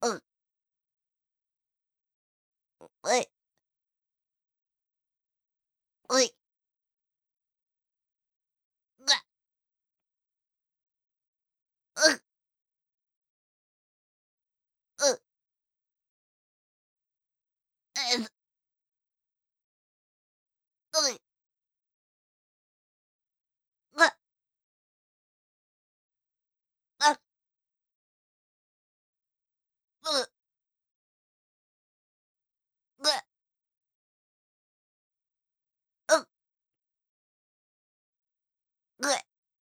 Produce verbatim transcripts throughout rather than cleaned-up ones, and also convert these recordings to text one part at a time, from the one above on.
Ugh. What? Like Bleh. Ugh. Ugh. Ugh. Ugh. Bleh. Ah. Ugh. Bleh. Ugh. Bleh.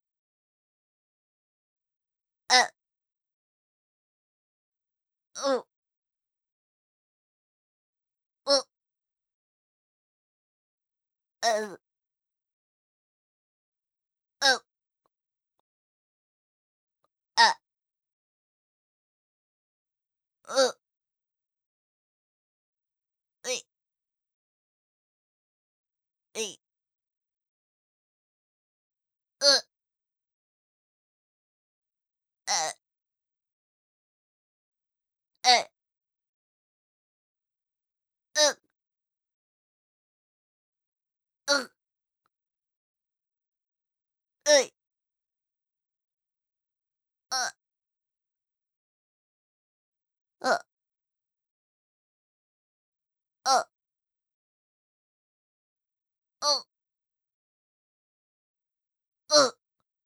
Uh. Oh. Well Uh. Oh. Uh. Ugh. Wait. Wait. Ugh. Uh. Uh. Ugh. Ugh. Ugh. Uh. Uh. Uh. Oh. Ugh.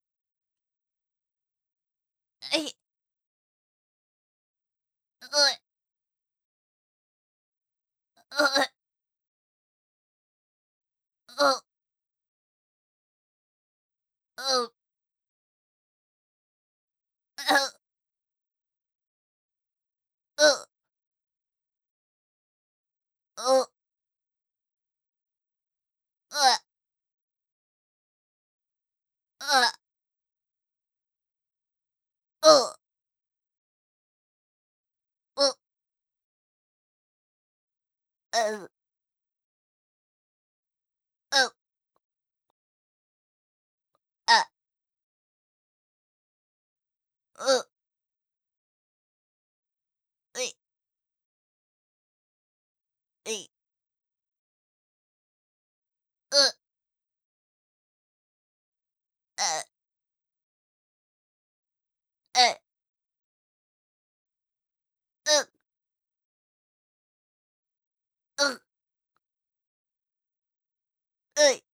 I Ugh. Ugh. Oh. Oh. Oh. Ugh. Oh. Ugh. Ugh. Ugh. Well Oh. Oh. Uh. Ugh. Wait. Wait. Ugh. Uh. Uh. Ugh. Ugh. Ugh.